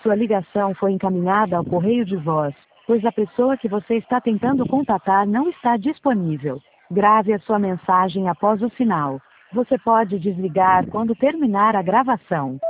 Sua ligação foi encaminhada ao correio de voz, pois a pessoa que você está tentando contatar não está disponível. Grave a sua mensagem após o sinal. Você pode desligar quando terminar a gravação.